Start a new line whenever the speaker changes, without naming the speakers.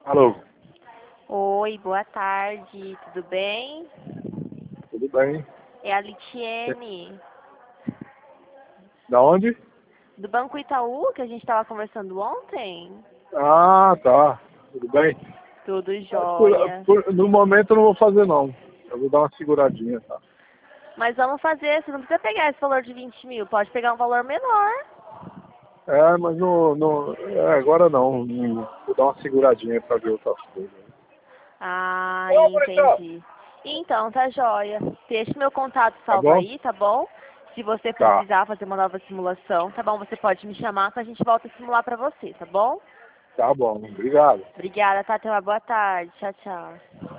Alô,
Oi, boa tarde, tudo bem?
tudo bem?
É a Litiene,
Da onde?
do Banco Itaú, que a gente estava conversando ontem.
Ah, tá. Tudo bem?
Tudo
É,
jóia.
no momento eu não vou fazer não. Eu vou dar uma seguradinha, tá?
Mas vamos fazer, você não precisa pegar esse valor de 20 mil, pode pegar um valor menor.
É, mas agora não. Vou dar uma seguradinha pra ver outras coisas.
Ah,
Ô, bonitão!
entendi. Então, tá jóia. Deixe meu contato
Tá
salvo
bom?
aí, tá bom? Se você
Tá.
precisar fazer uma nova simulação, tá bom? Você pode me chamar que a gente volta a simular pra você, tá bom?
Tá bom. Obrigado.
Obrigada, tá? Tenha uma boa tarde. Tchau, tchau.